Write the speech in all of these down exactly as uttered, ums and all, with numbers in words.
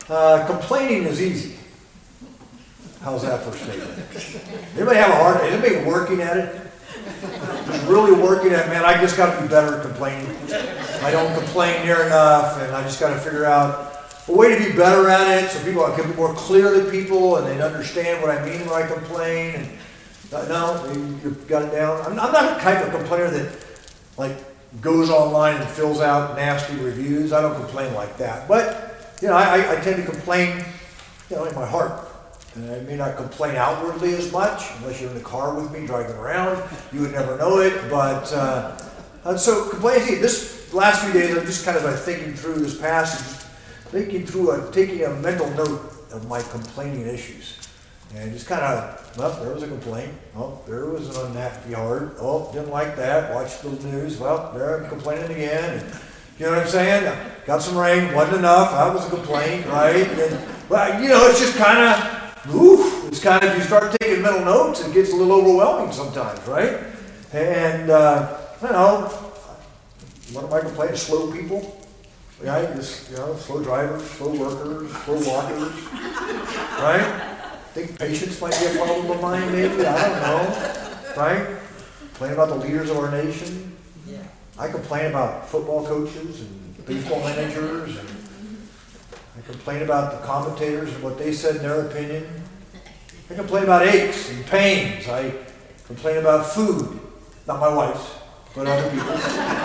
Uh, complaining is easy. How's that for a statement? Anybody have a hard day? Anybody working at it? Just really working at it, man, I just got to be better at complaining. I don't complain near enough, and I just got to figure out a way to be better at it so people I can be more clear to people and they understand what I mean when I complain. And uh, no, you, you've got it down. I'm, I'm not the type of complainer that like goes online and fills out nasty reviews. I don't complain like that. But you know, I, I tend to complain, you know, in my heart. And I may not complain outwardly as much, unless you're in the car with me driving around. You would never know it. But uh, uh, so complaining. This last few days, I'm just kind of uh, thinking through this passage. Thinking through, a, taking a mental note of my complaining issues. And just kind of, well, there was a complaint. Oh, there was an unhappy heart. Oh, didn't like that. Watched the news. Well, there I'm complaining again. And, you know what I'm saying? Got some rain. Wasn't enough. That was a complaint, right? And, well, you know, it's just kind of, oof. It's kind of, you start taking mental notes, it gets a little overwhelming sometimes, right? And, uh, you know, what am I complaining? Slow people. Right, just, you know, slow drivers, slow workers, slow walkers, right? Think patience might be a problem of mine, maybe, I don't know, right? Complain about the leaders of our nation. Yeah. I complain about football coaches and baseball managers, and I complain about the commentators and what they said in their opinion. I complain about aches and pains. I complain about food, not my wife's, but other people's,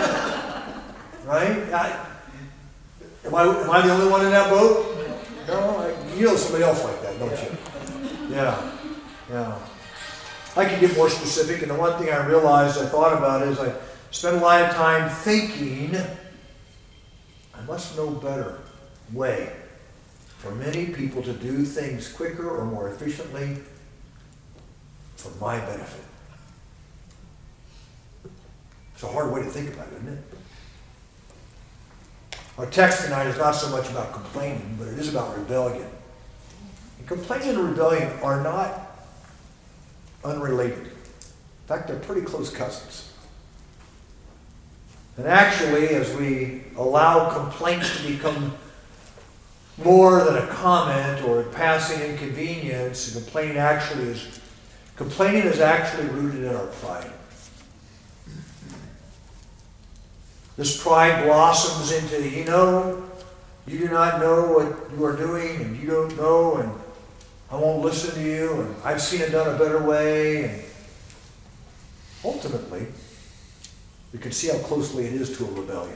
right? I, Am I, am I the only one in that boat? No, I, you know somebody else like that, don't you? Yeah, yeah. I can get more specific, and the one thing I realized, I thought about is I spent a lot of time thinking, I must know a better way for many people to do things quicker or more efficiently for my benefit. It's a hard way to think about it, isn't it? Our text tonight is not so much about complaining, but it is about rebellion. And complaining and rebellion are not unrelated. In fact, they're pretty close cousins. And actually, as we allow complaints to become more than a comment or a passing inconvenience, complaining actually is complaining is actually rooted in our pride. This pride blossoms into, you know, you do not know what you are doing, and you don't know, and I won't listen to you, and I've seen it done a better way. And ultimately, you can see how closely it is to a rebellion.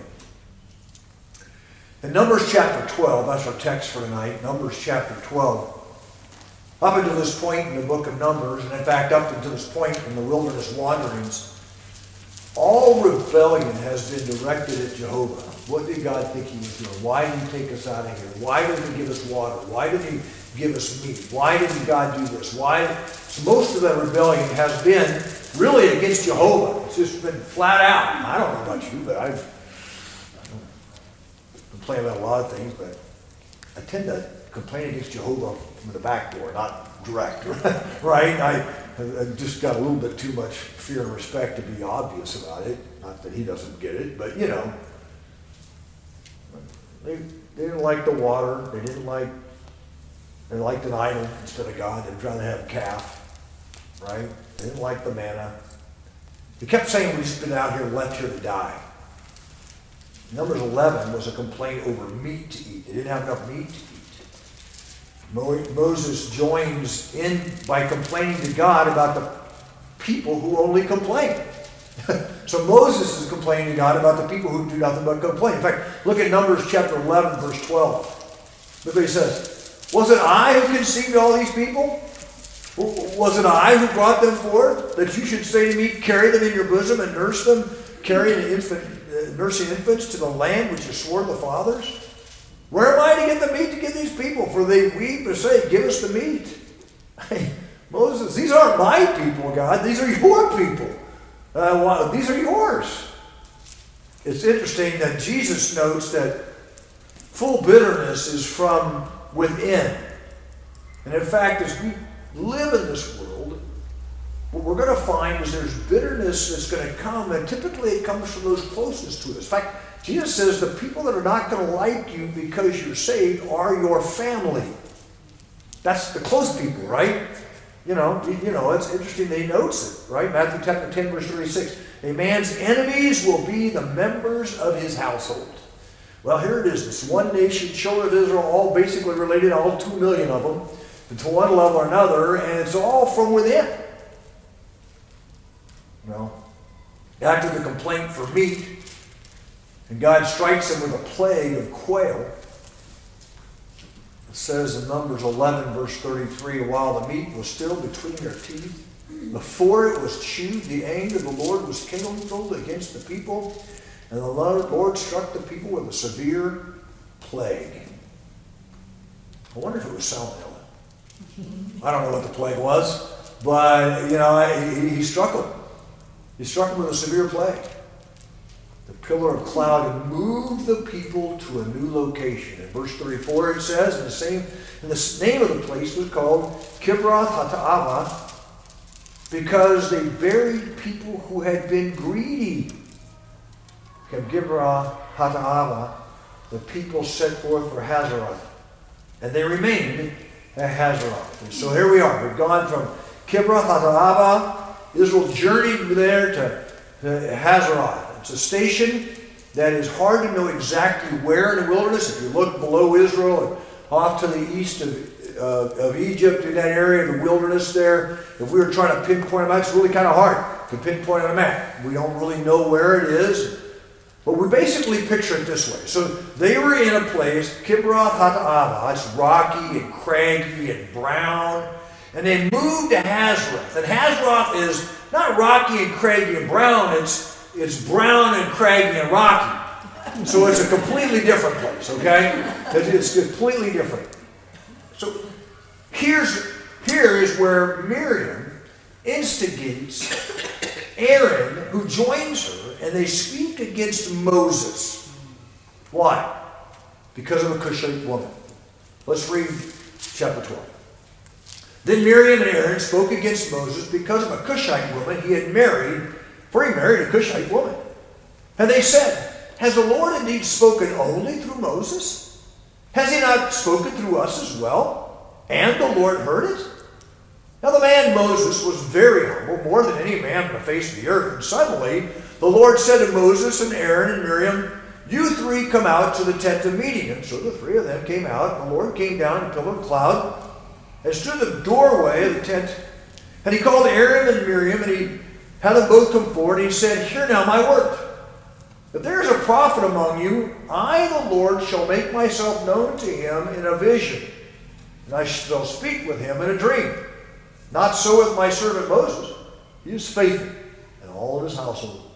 In Numbers chapter twelve, that's our text for tonight, Numbers chapter twelve, up until this point in the book of Numbers, and in fact up until this point in the wilderness wanderings, all rebellion has been directed at Jehovah. What did God think he was doing? Why did he take us out of here? Why did he give us water? Why did he give us meat? Why did God do this? Why? So most of the rebellion has been really against Jehovah. It's just been flat out. I don't know about you, but I've I don't complain about a lot of things, but I tend to complain against Jehovah from the back door, not direct, right? I, I just got a little bit too much fear and respect to be obvious about it. Not that he doesn't get it, but you know. They, they didn't like the water. They didn't like, they liked an idol instead of God. They'd rather have a calf, right? They didn't like the manna. They kept saying, we've just been out here left here to die. Numbers eleven was a complaint over meat to eat. They didn't have enough meat to eat. Moses joins in by complaining to God about the people who only complain. So Moses is complaining to God about the people who do nothing but complain. In fact, look at Numbers chapter eleven, verse twelve. Look what he says. Was it I who conceived all these people? Was it I who brought them forth? That you should say to me, carry them in your bosom and nurse them, carrying an infant, uh, nursing infants to the land which you swore to the fathers? Where am I to get the meat to give these people? For they weep and say, give us the meat. Hey, Moses, these aren't my people, God. These are your people. Uh, well, these are yours. It's interesting that Jesus notes that full bitterness is from within. And in fact, as we live in this world, what we're going to find is there's bitterness that's going to come, and typically it comes from those closest to us. In fact, Jesus says the people that are not going to like you because you're saved are your family. That's the close people, right? You know, you know, it's interesting they notes it, right? Matthew chapter ten, verse thirty-six. A man's enemies will be the members of his household. Well, here it is. This one nation, children of Israel, all basically related, all two million of them, to one level or another, and it's all from within. Well, after the complaint for meat, and God strikes them with a plague of quail, it says in Numbers eleven, verse thirty-three, while the meat was still between their teeth, before it was chewed, the anger of the Lord was kindled against the people, and the Lord struck the people with a severe plague. I wonder if it was salmonella. I don't know what the plague was, but, you know, he, he struck them. He struck them with a severe plague. The pillar of cloud moved the people to a new location. In verse thirty-four it says, in the same, and the name of the place was called Kibroth Hattaavah, because they buried people who had been greedy. Kibroth Hattaavah, the people set forth for Hazeroth, and they remained at Hazeroth. And so here we are. We've gone from Kibroth Hattaavah. Israel journeyed there to, to Hazeroth. It's a station that is hard to know exactly where in the wilderness. If you look below Israel and off to the east of, uh, of Egypt, in that area of the wilderness there, if we were trying to pinpoint a map, it's really kind of hard to pinpoint on a map. We don't really know where it is. But we basically picture it this way. So they were in a place, Kibroth Hattaavah. It's rocky and craggy and brown. And they moved to Hazeroth. And Hazeroth is not rocky and craggy and brown. It's It's brown and craggy and rocky. So it's a completely different place, okay? It's completely different. So here's, here is where Miriam instigates Aaron, who joins her, and they speak against Moses. Why? Because of a Cushite woman. Let's read chapter twelve. Then Miriam and Aaron spoke against Moses because of a Cushite woman he had married, for he married a Cushite woman. And they said, has the Lord indeed spoken only through Moses? Has he not spoken through us as well? And the Lord heard it? Now the man Moses was very humble, more than any man on the face of the earth. And suddenly the Lord said to Moses and Aaron and Miriam, you three come out to the tent of meeting. And so the three of them came out, and the Lord came down in a pillar of cloud and stood at the doorway of the tent. And he called Aaron and Miriam, and he had them both come forward, and he said, hear now my word. If there is a prophet among you, I, the Lord, shall make myself known to him in a vision, and I shall speak with him in a dream. Not so with my servant Moses. He is faithful in all of his household.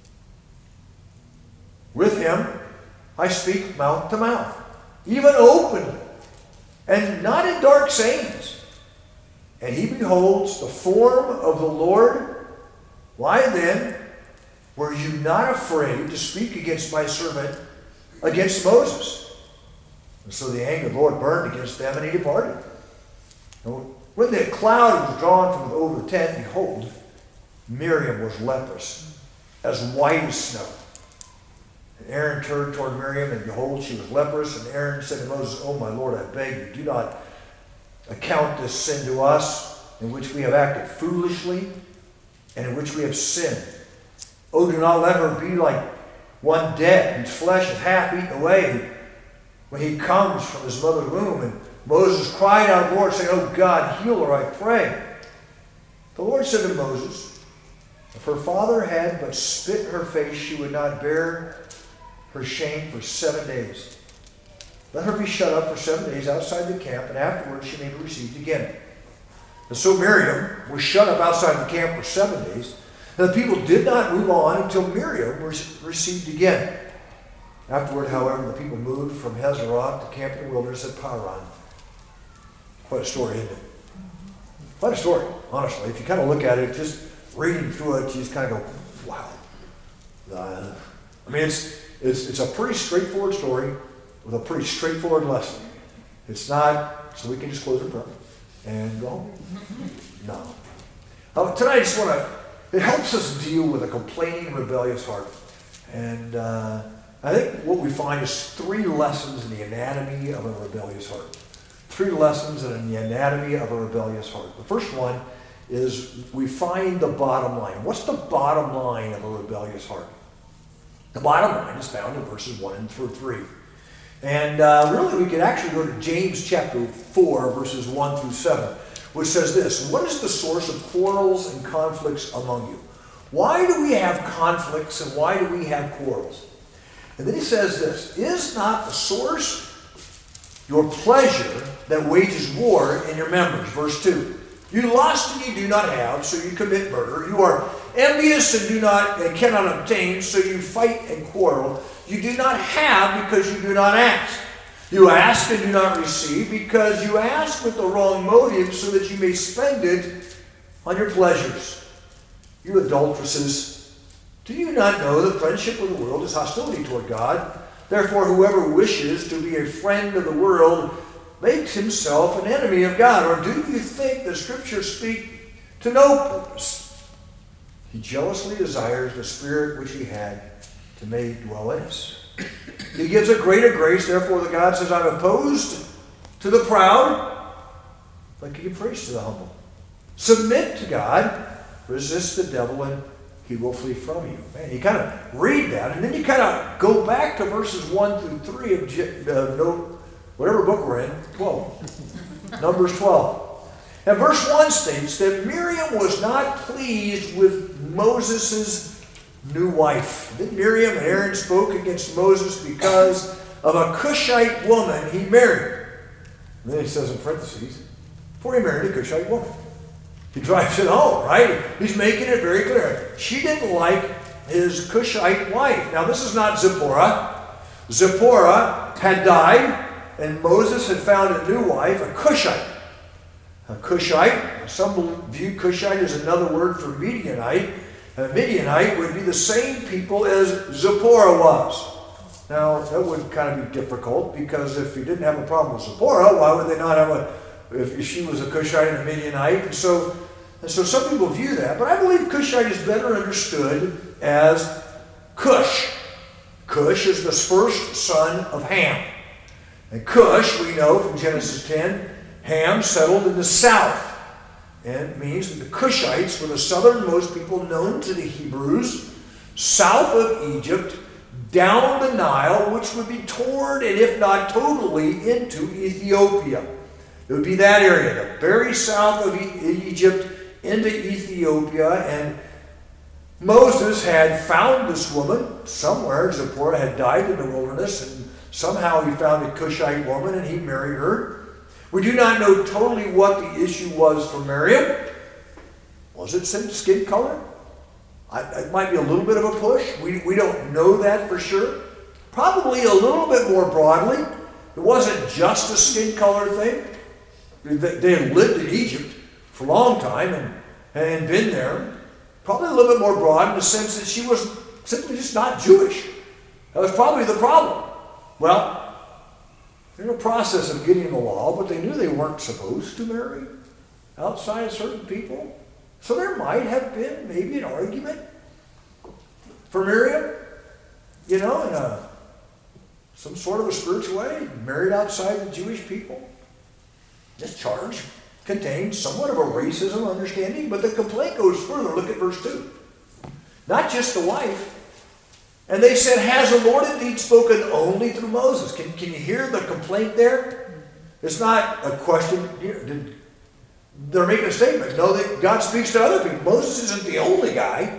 With him I speak mouth to mouth, even openly, and not in dark sayings. And he beholds the form of the Lord. Why then were you not afraid to speak against my servant, against Moses? And so the anger of the Lord burned against them, and he departed. And when the cloud was drawn from over the tent, behold, Miriam was leprous, as white as snow. And Aaron turned toward Miriam, and behold, she was leprous. And Aaron said to Moses, oh, my Lord, I beg you, do not account this sin to us, in which we have acted foolishly, and in which we have sinned. Oh, do not let her be like one dead, whose flesh is half eaten away, when he comes from his mother's womb. And Moses cried out to the Lord, saying, oh God, heal her, I pray. The Lord said to Moses, if her father had but spit in her face, she would not bear her shame for seven days. Let her be shut up for seven days outside the camp, and afterwards she may be received again. And so Miriam was shut up outside the camp for seven days, and the people did not move on until Miriam was received again. Afterward, however, the people moved from Hazeroth to camp in the wilderness at Paran. Quite a story, isn't it? Quite a story, honestly. If you kind of look at it, just reading through it, you just kind of go, wow. Uh, I mean, it's, it's, it's a pretty straightforward story with a pretty straightforward lesson. It's not, so we can just close in prayer and go home. No. Uh, tonight, I just want to, it helps us deal with a complaining, rebellious heart. And uh, I think what we find is three lessons in the anatomy of a rebellious heart. Three lessons in the anatomy of a rebellious heart. The first one is we find the bottom line. What's the bottom line of a rebellious heart? The bottom line is found in verses one and through three. And uh, really, we could actually go to James chapter four, verses one through seven, which says this: what is the source of quarrels and conflicts among you? Why do we have conflicts and why do we have quarrels? And then he says this: is not the source your pleasure that wages war in your members? Verse two. You lust and you do not have, so you commit murder. You are envious and do not and cannot obtain, so you fight and quarrel. You do not have because you do not ask. You ask and do not receive because you ask with the wrong motive, so that you may spend it on your pleasures. You adulteresses, do you not know that friendship with the world is hostility toward God? Therefore, whoever wishes to be a friend of the world makes himself an enemy of God. Or do you think the Scriptures speak to no purpose? He jealously desires the Spirit which he had to make dwell in us. He gives a greater grace. Therefore, the God says, I'm opposed to the proud, but give praise to the humble. Submit to God, resist the devil, and he will flee from you. Man, you kind of read that, and then you kind of go back to verses one through three of uh, no, whatever book we're in, twelve. Numbers twelve. And verse one states that Miriam was not pleased with Moses' new wife. Then Miriam and Aaron spoke against Moses because of a Cushite woman he married. And then he says in parentheses, for he married a Cushite woman. He drives it home, right? He's making it very clear. She didn't like his Cushite wife. Now, this is not Zipporah. Zipporah had died, and Moses had found a new wife, a Cushite. A Cushite, some view Cushite as another word for Midianite. A Midianite would be the same people as Zipporah was. Now, that would kind of be difficult, because if he didn't have a problem with Zipporah, why would they not have a, if she was a Cushite and a Midianite? And so, and so some people view that, but I believe Cushite is better understood as Cush. Cush is the first son of Ham. And Cush, we know from Genesis ten, Ham settled in the south. And it means that the Cushites were the southernmost people known to the Hebrews, south of Egypt, down the Nile, which would be toward, and if not totally, into Ethiopia. It would be that area, the very south of e- Egypt into Ethiopia. And Moses had found this woman somewhere. Zipporah had died in the wilderness, and somehow he found a Cushite woman and he married her. We do not know totally what the issue was for Miriam. Was it skin color? I, it might be a little bit of a push. We, we don't know that for sure. Probably a little bit more broadly. It wasn't just a skin color thing. They, they had lived in Egypt for a long time and, and been there. Probably a little bit more broad in the sense that she was simply just not Jewish. That was probably the problem. Well, they're in the process of getting the law, but they knew they weren't supposed to marry outside of certain people. So there might have been maybe an argument for Miriam, you know, in a, some sort of a spiritual way, married outside the Jewish people. This charge contains somewhat of a racism understanding, but the complaint goes further. Look at verse two. Not just the wife. And they said, has the Lord indeed spoken only through Moses? Can, can you hear the complaint there? It's not a question. Did, they're making a statement. No, that God speaks to other people. Moses isn't the only guy.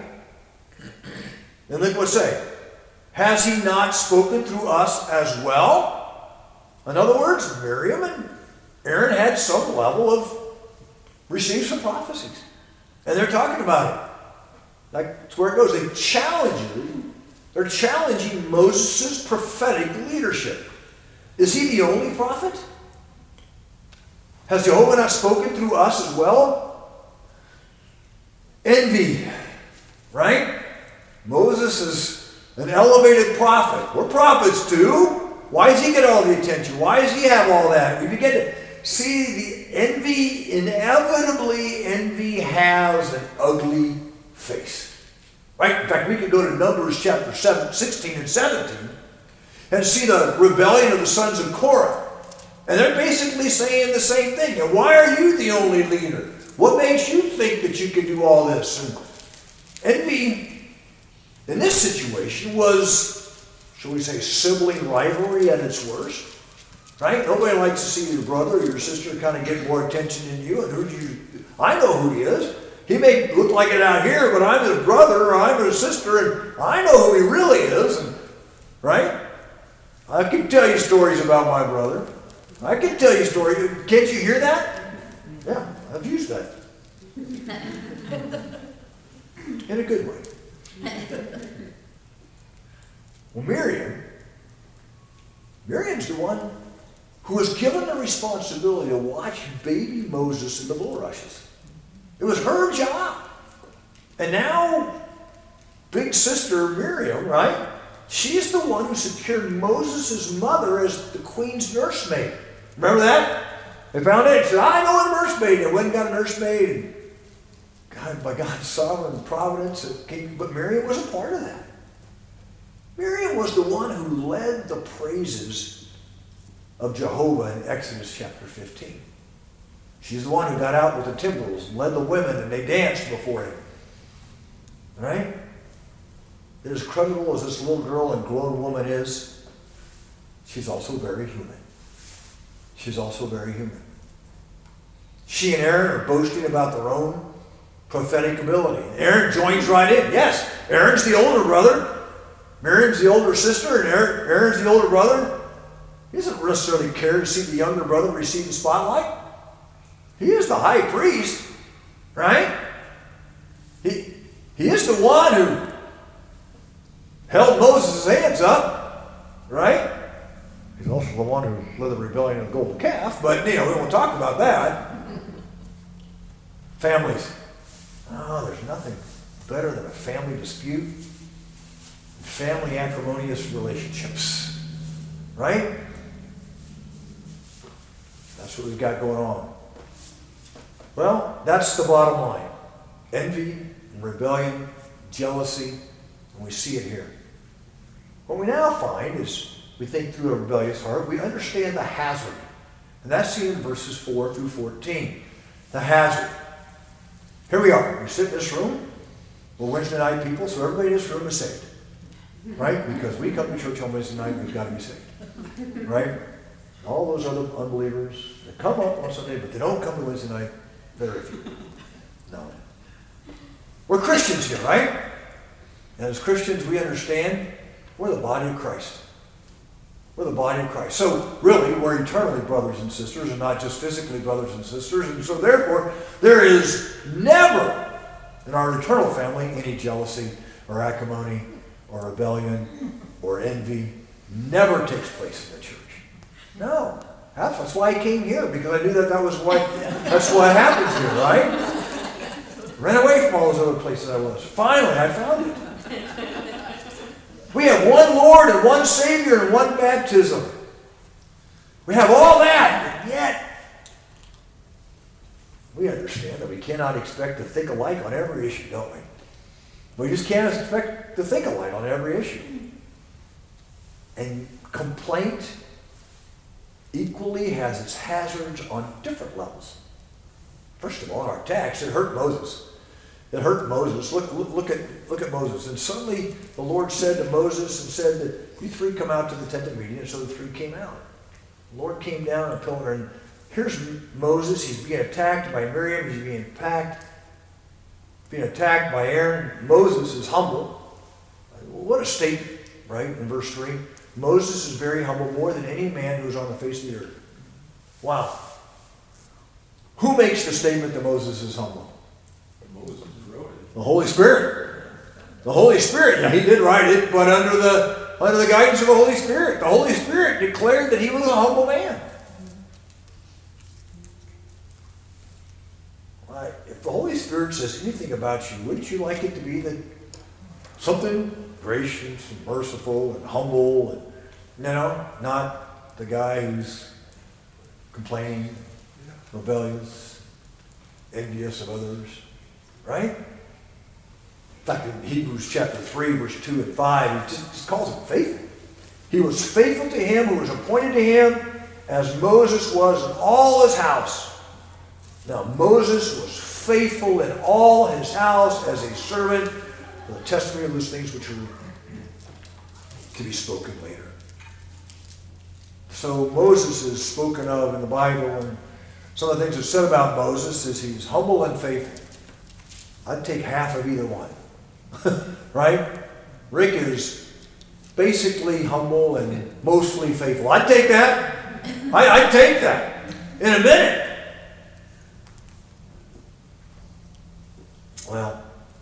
And look what it say. Has he not spoken through us as well? In other words, Miriam and Aaron had some level of, received some prophecies. And they're talking about it. Like, that's where it goes. They challenge you. They're challenging Moses' prophetic leadership. Is he the only prophet? Has Jehovah not spoken through us as well? Envy, right? Moses is an elevated prophet. We're prophets too. Why does he get all the attention? Why does he have all that? We begin to see the envy. Inevitably, envy has an ugly face. Right? In fact, we could go to Numbers chapter seven, sixteen and seventeen and see the rebellion of the sons of Korah. And they're basically saying the same thing. And why are you the only leader? What makes you think that you can do all this? And envy in this situation was, shall we say, sibling rivalry at its worst. Right? Nobody likes to see your brother or your sister kind of get more attention than you. And who do you? I know who he is. He may look like it out here, but I'm his brother or I'm his sister, and I know who he really is. And, right? I can tell you stories about my brother. I can tell you stories. Can't you hear that? Yeah, I've used that. In a good way. Well, Miriam, Miriam's the one who was given the responsibility to watch baby Moses in the bulrushes. It was her job. And now, big sister Miriam, right? She's the one who secured Moses' mother as the queen's nursemaid. Remember that? They found it. She said, I know a nursemaid. They went and got a nursemaid. And God, by God's sovereign providence, it came, but Miriam was a part of that. Miriam was the one who led the praises of Jehovah in Exodus chapter fifteen. She's the one who got out with the timbrels and led the women, and they danced before him. Right? As credible as this little girl and grown woman is, she's also very human. She's also very human. She and Aaron are boasting about their own prophetic ability. Aaron joins right in. Yes, Aaron's the older brother. Miriam's the older sister, and Aaron, Aaron's the older brother. He doesn't necessarily care to see the younger brother receive the spotlight. He is the high priest, right? He, he is the one who held Moses' hands up, right? He's also the one who led the rebellion of the golden calf, but, you know, we won't talk about that. Families. Oh, there's nothing better than a family dispute. Family acrimonious relationships, right? That's what we've got going on. Well, that's the bottom line. Envy and rebellion, jealousy, and we see it here. What we now find is, we think through a rebellious heart, we understand the hazard. And that's seen in verses four through fourteen. The hazard. Here we are. We sit in this room. We're Wednesday night people, so everybody in this room is saved. Right? Because we come to church on Wednesday night, we've got to be saved. Right? All those other unbelievers, they come up on Sunday, but they don't come to Wednesday night. Very few. No. We're Christians here, right? And as Christians, we understand we're the body of Christ. We're the body of Christ. So, really, we're eternally brothers and sisters, and not just physically brothers and sisters. And so, therefore, there is never in our eternal family any jealousy or acrimony or rebellion or envy. Never takes place in the church. No. That's, that's why I came here, because I knew that that was what, that's what happens here, right? Ran away from all those other places I was. Finally, I found it. We have one Lord and one Savior and one baptism. We have all that, and yet we understand that we cannot expect to think alike on every issue, don't we? We just can't expect to think alike on every issue. And complaint equally has its hazards on different levels. First of all, in our text, it hurt Moses. It hurt Moses. Look, look, look at look at Moses. And suddenly the Lord said to Moses and said that you three come out to the tent of meeting. And so the three came out. The Lord came down in a pillar, and here's Moses. He's being attacked by Miriam. He's being attacked, being attacked by Aaron. Moses is humble. What a statement, right? In verse three. Moses is very humble, more than any man who is on the face of the earth. Wow. Who makes the statement that Moses is humble? Moses wrote it. The Holy Spirit. The Holy Spirit. Yeah, he did write it, but under the under the guidance of the Holy Spirit. The Holy Spirit declared that he was a humble man. Right. If the Holy Spirit says anything about you, wouldn't you like it to be that something gracious and merciful and humble, and no, not the guy who's complaining, rebellious, envious of others, right? In fact, in Hebrews chapter three, verse two and five, he just, just calls him faithful. He was faithful to him who was appointed to him, as Moses was in all his house. Now Moses was faithful in all his house as a servant for the testimony of those things which are to be spoken later. So Moses is spoken of in the Bible, and some of the things that's said about Moses is he's humble and faithful. I'd take half of either one. Right? Rick is basically humble and mostly faithful. I'd take that. I, I'd take that in a minute. Well,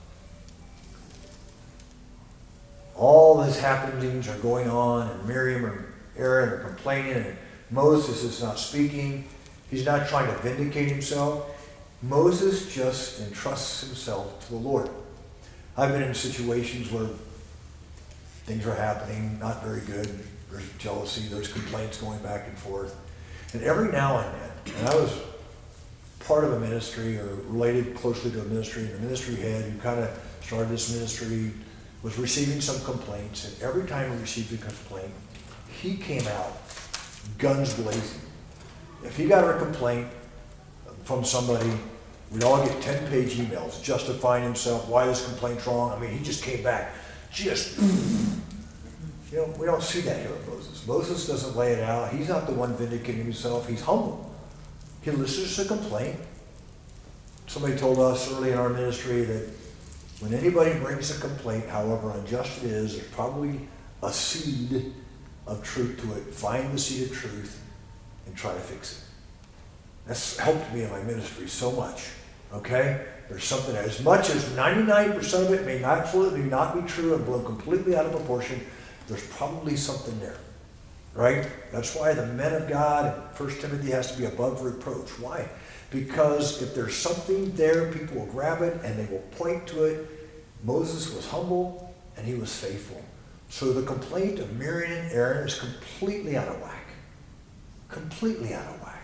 all these happenings are going on, and Miriam and Aaron are complaining, and Moses is not speaking. He's not trying to vindicate himself. Moses just entrusts himself to the Lord. I've been in situations where things are happening, not very good. There's jealousy, there's complaints going back and forth. And every now and then, and I was part of a ministry or related closely to a ministry, and the ministry head who kind of started this ministry was receiving some complaints, and every time he received a complaint, he came out guns blazing. If he got a complaint from somebody, we'd all get ten-page emails justifying himself, why this complaint's wrong. I mean, he just came back, just, you know, we don't see that here with Moses. Moses doesn't lay it out. He's not the one vindicating himself. He's humble. He listens to a complaint. Somebody told us early in our ministry that when anybody brings a complaint, however unjust it is, there's probably a seed of truth to it. Find the seed of truth and try to fix it. That's helped me in my ministry so much. Okay? There's something, as much as ninety-nine percent of it may not, absolutely not be true and blown completely out of proportion, there's probably something there. Right? That's why the men of God in First Timothy has to be above reproach. Why? Because if there's something there, people will grab it and they will point to it. Moses was humble and he was faithful. So the complaint of Miriam and Aaron is completely out of whack. Completely out of whack.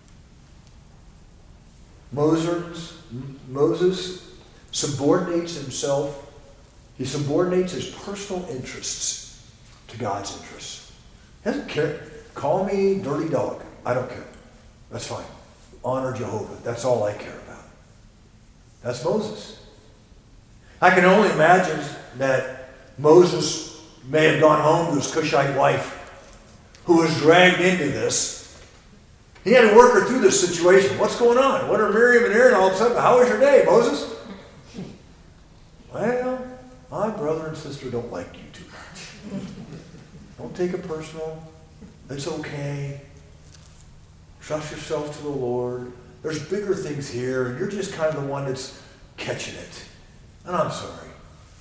Moses, Moses subordinates himself. He subordinates his personal interests to God's interests. He doesn't care. Call me dirty dog. I don't care. That's fine. Honor Jehovah. That's all I care about. That's Moses. I can only imagine that Moses may have gone home to his Cushite wife who was dragged into this. He had to work her through this situation. What's going on? What are Miriam and Aaron all of a sudden? How was your day, Moses? Well, my brother and sister don't like you too much. Don't take it personal. It's okay. Trust yourself to the Lord. There's bigger things here, and you're just kind of the one that's catching it. And I'm sorry.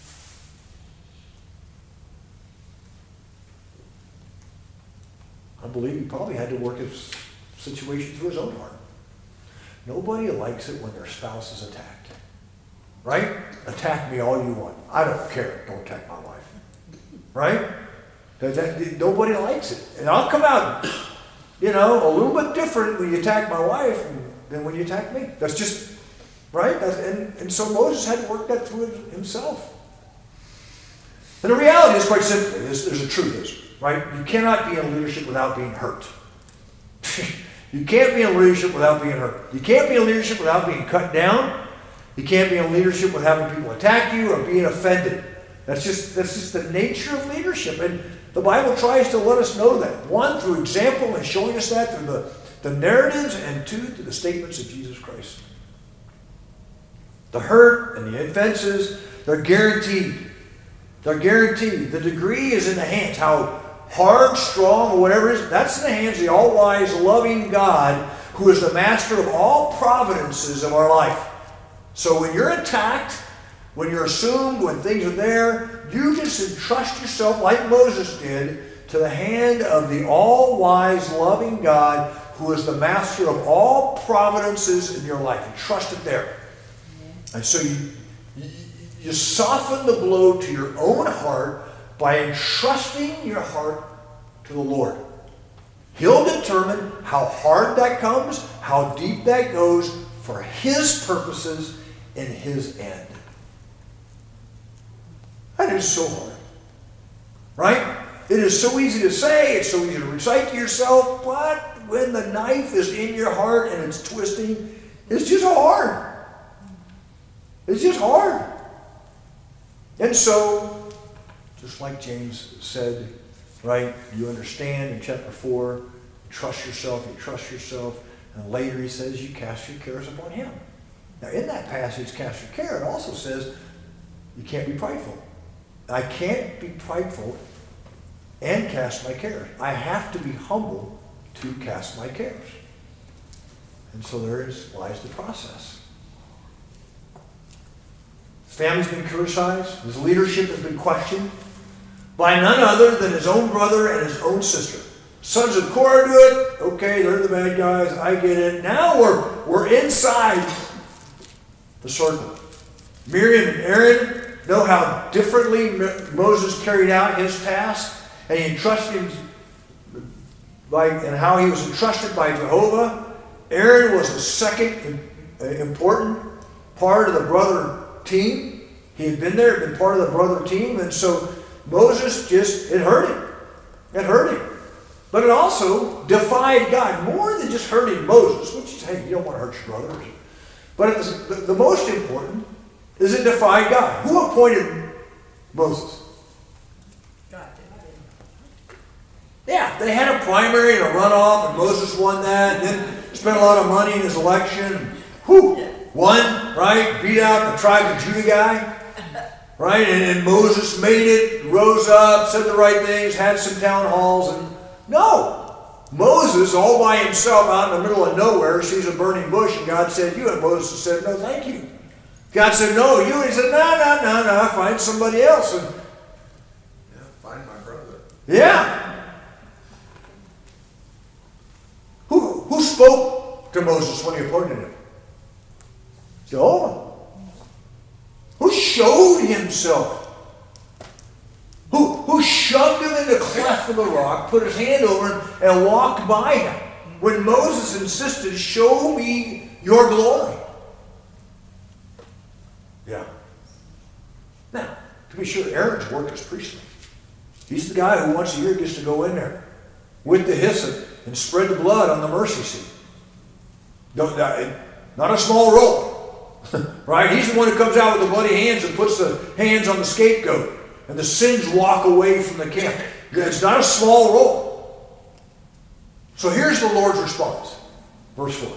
I believe he probably had to work his situation through his own heart. Nobody likes it when their spouse is attacked. Right? Attack me all you want. I don't care. Don't attack my wife. Right? That, that, nobody likes it. And I'll come out, you know, a little bit different when you attack my wife than when you attack me. That's just, right? That's, and, and so Moses had to work that through himself. And the reality is quite simply, there's, there's a truth is, right? You cannot be in leadership without being hurt. You can't be in leadership without being hurt. You can't be in leadership without being cut down. You can't be in leadership without having people attack you or being offended. That's just, that's just the nature of leadership. And the Bible tries to let us know that. One, through example and showing us that through the, the narratives, and two, through the statements of Jesus Christ. The hurt and the offenses, they're guaranteed. They're guaranteed. The degree is in the hands. How hard, strong, or whatever it is, that's in the hands of the all-wise, loving God, who is the master of all providences of our life. So when you're attacked, when you're assumed, when things are there, you just entrust yourself, like Moses did, to the hand of the all-wise, loving God, who is the master of all providences in your life. You trust it there. And so you, you, you soften the blow to your own heart by entrusting your heart to the Lord. He'll determine how hard that comes, how deep that goes, for His purposes and His end. That is so hard. Right? It is so easy to say, it's so easy to recite to yourself, but when the knife is in your heart and it's twisting, it's just hard. It's just hard. And so, just like James said, right, you understand in chapter four, trust yourself, you trust yourself, and later he says you cast your cares upon him. Now in that passage, cast your care, it also says you can't be prideful. I can't be prideful and cast my cares. I have to be humble to cast my cares. And so there is, lies the process. His family's been criticized. His leadership has been questioned by none other than his own brother and his own sister. Sons of Korah do it. Okay, they're the bad guys. I get it. Now we're, we're inside the circle. Miriam and Aaron know how differently Moses carried out his task, and he entrusted him by, and how he was entrusted by Jehovah. Aaron was the second important part of the brother team. He had been there, been part of the brother team, and so Moses just, it hurt him. It hurt him. But it also defied God. More than just hurting Moses, which is, hey, you don't want to hurt your brothers. But it was, the, the most important is it defied God. Who appointed Moses? God did. Yeah, they had a primary and a runoff, and Moses won that, and then spent a lot of money in his election. Whew, won, right? Beat out the tribe of Judah guy, right? And, and Moses made it, rose up, said the right things, had some town halls, and no. Moses, all by himself out in the middle of nowhere, sees a burning bush, and God said, you. And Moses said, no, thank you. God said, no, you. And he said, no, no, no, no, find somebody else. And Yeah, find my brother. yeah. Who, who spoke to Moses when he appointed him? Jehovah. Who showed himself? Who, who shoved him in the cleft of the rock, put his hand over him, and walked by him when Moses insisted, show me your glory. Yeah. Now, to be sure, Aaron's work is priestly. He's the guy who once a year gets to go in there with the hyssop and spread the blood on the mercy seat. Don't, not a small role, right? He's the one who comes out with the bloody hands and puts the hands on the scapegoat. And the sins walk away from the camp. It's not a small role. So here's the Lord's response. Verse four.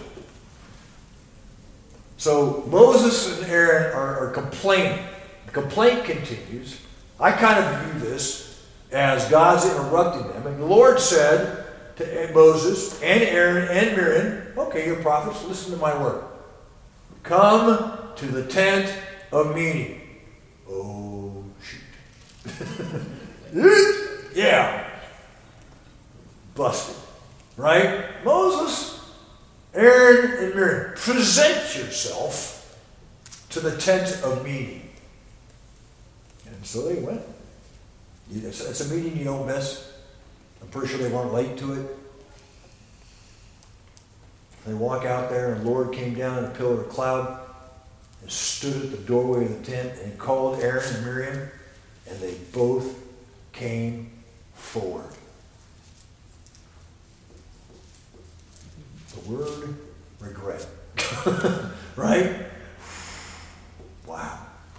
So Moses and Aaron are, are complaining. The complaint continues. I kind of view this as God's interrupting them. And the Lord said to Moses and Aaron and Miriam, okay, you're prophets, listen to my word. Come to the tent of meeting. Oh, shoot. Yeah. Busted. Right? Moses, Aaron, and Miriam, present yourself to the tent of meeting. And so they went. It's, it's a meeting you don't miss. I'm pretty sure they weren't late to it. They walk out there, and the Lord came down in a pillar of cloud and stood at the doorway of the tent and called Aaron and Miriam, and they both came forward. The word regret. Right? Wow.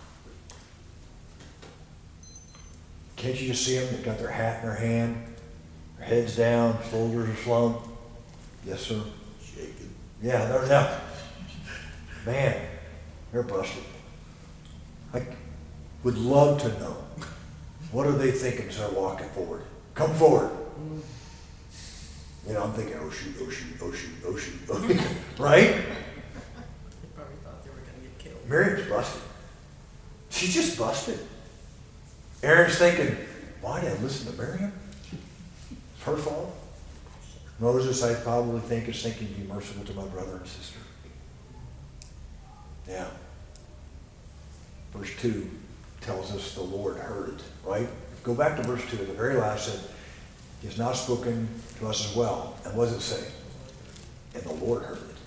Can't you just see them? They've got their hat in their hand, their heads down, shoulders are slumped. Yes, sir. Shaking. Yeah, they're now. Man, they're busted. I would love to know. What are they thinking as they're walking forward? Come forward. You know, I'm thinking, oh shoot, oh shoot, oh shoot, oh shoot, oh shoot. Right? They probably thought they were going to get killed. Miriam's busted. She's just busted. Aaron's thinking, why did I listen to Miriam? It's her fault. Moses, I probably think, is thinking, be merciful to my brother and sister. Yeah. Verse two tells us the Lord heard it, right? Go back to verse two. At the very last said, he has not spoken to us as well. And what does it say? And the Lord heard it.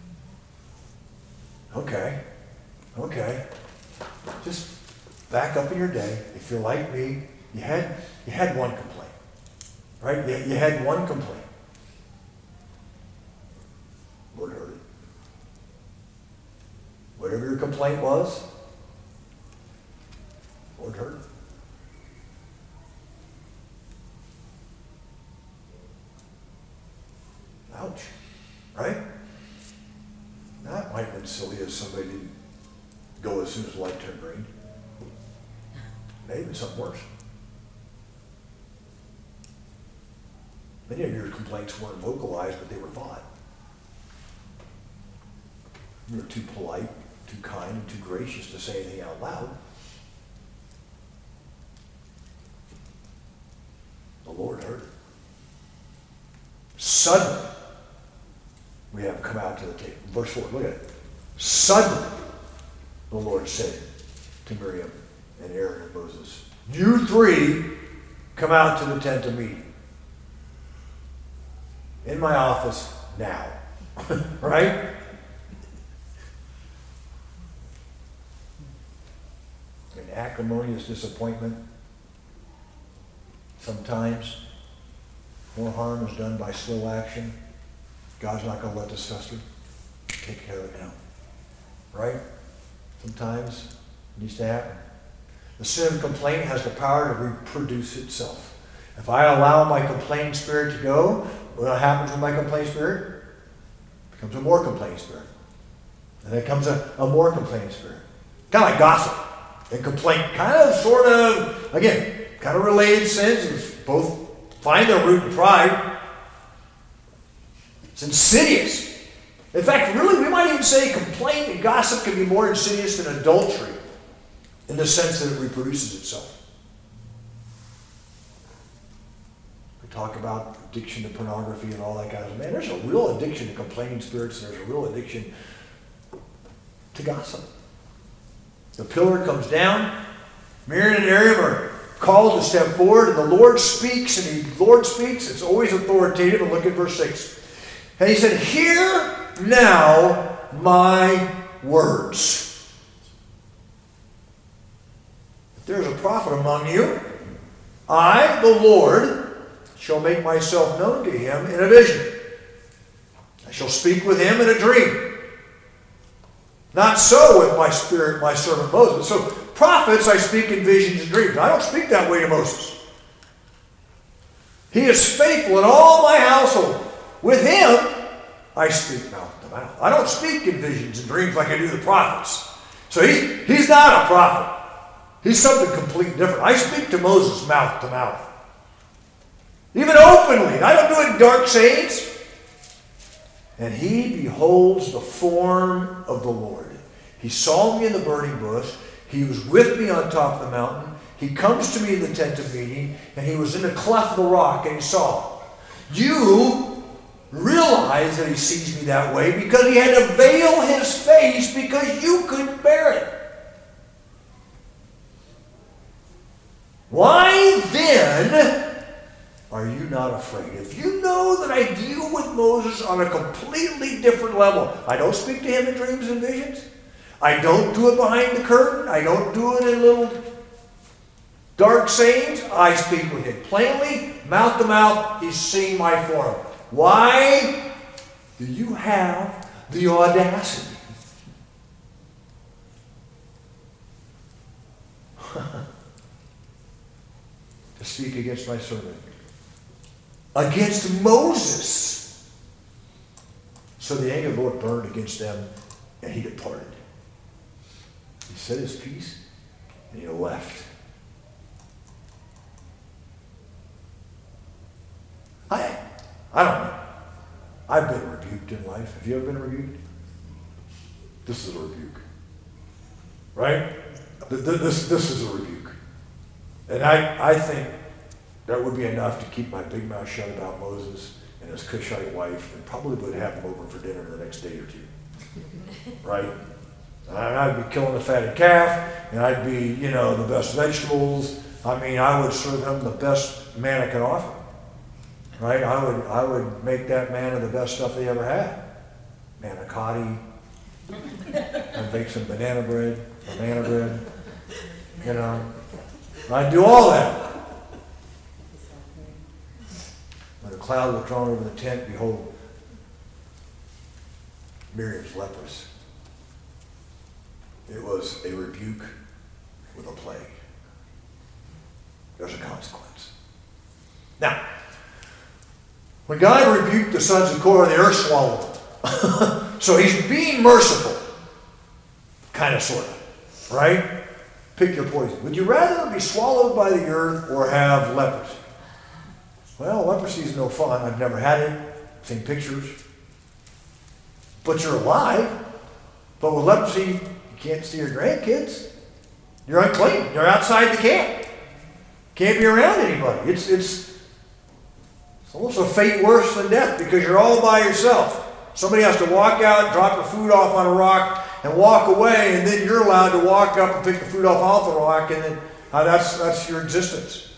Okay. Okay. Just back up in your day. If you're like me, you had you had one complaint. Right? You, you had one complaint. Lord heard it. Whatever your complaint was, Lord heard it. Ouch. Right? That might have been silly if somebody didn't go as soon as the light turned green. Maybe something worse. Many of your complaints weren't vocalized, but they were thought. You were too polite, too kind, and too gracious to say anything out loud. The Lord heard it. Suddenly, we have come out to the table. Verse four, look at it. Suddenly, the Lord said to Miriam and Aaron and Moses, you three come out to the tent of meeting. In my office now. Right? An acrimonious disappointment. Sometimes more harm is done by slow action. God's not going to let this fester. Take care of it now. Right? Sometimes it needs to happen. The sin of complaint has the power to reproduce itself. If I allow my complaining spirit to go, what happens with my complaining spirit? It becomes a more complaining spirit. And then comes a, a more complaining spirit. Kind of like gossip and complaint. Kind of, sort of, again, kind of related sins. And both find their root in pride. It's insidious. In fact, really, we might even say complaint and gossip can be more insidious than adultery in the sense that it reproduces itself. We talk about addiction to pornography and all that kind of stuff. Man, there's a real addiction to complaining spirits, and there's a real addiction to gossip. The pillar comes down. Miriam and Aaron are called to step forward, and the Lord speaks, and the Lord speaks. It's always authoritative. And look at verse six. And he said, hear now my words. If there's a prophet among you, I, the Lord, shall make myself known to him in a vision. I shall speak with him in a dream. Not so with my spirit, my servant Moses. So prophets I speak in visions and dreams. I don't speak that way to Moses. He is faithful in all my household. With him, I speak mouth to mouth. I don't speak in visions and dreams like I do the prophets. So he's, he's not a prophet. He's something completely different. I speak to Moses mouth to mouth. Even openly. I don't do it in dark sayings. And he beholds the form of the Lord. He saw me in the burning bush. He was with me on top of the mountain. He comes to me in the tent of meeting. And he was in the cleft of the rock and he saw. You realize that he sees me that way because he had to veil his face because you couldn't bear it. Why then are you not afraid? If you know that I deal with Moses on a completely different level, I don't speak to him in dreams and visions. I don't do it behind the curtain. I don't do it in little dark sayings. I speak with him plainly, mouth to mouth. He's seeing my form. Why do you have the audacity to speak against my servant? Against Moses. So the anger of the Lord burned against them, and he departed. He said his piece, and he left. I, I don't know. I've been rebuked in life. Have you ever been rebuked? This is a rebuke. Right? This, this is a rebuke. And I, I think that would be enough to keep my big mouth shut about Moses and his Cushite wife, and probably would have him over for dinner the next day or two. Right? And I'd be killing a fatted calf, and I'd be, you know, the best vegetables. I mean, I would serve him the best man I could offer. Right? I would, I would make that manna the best stuff they ever had. Manicotti. I'd bake some banana bread, banana bread. You know. I'd do all that. cloud withdrawn over the tent, behold, Miriam's leprous. It was a rebuke with a plague. There's a consequence. Now, when God rebuked the sons of Korah, the earth swallowed them. So he's being merciful. Kind of, sort of. Right? Pick your poison. Would you rather be swallowed by the earth or have leprosy? Well, leprosy is no fun. I've never had it. Seen pictures. But you're alive. But with leprosy, you can't see your grandkids. You're unclean. You're outside the camp. Can't be around anybody. It's, it's, it's almost a fate worse than death because you're all by yourself. Somebody has to walk out, drop your food off on a rock, and walk away, and then you're allowed to walk up and pick the food off off the rock, and then uh, that's, that's your existence.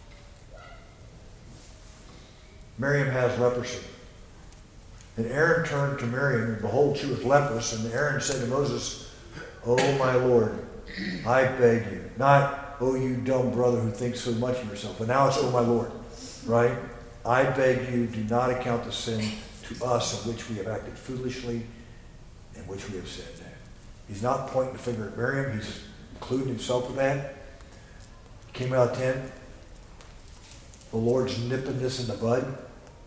Miriam has leprosy. And Aaron turned to Miriam, and behold, she was leprous. And Aaron said to Moses, "Oh, my Lord, I beg you." Not, "Oh, you dumb brother who thinks so much of yourself." But now it's, "Oh, my Lord," right? "I beg you, do not account the sin to us in which we have acted foolishly, in which we have sinned." He's not pointing the finger at Miriam. He's including himself with that. He came out of tent. The Lord's nipping this in the bud.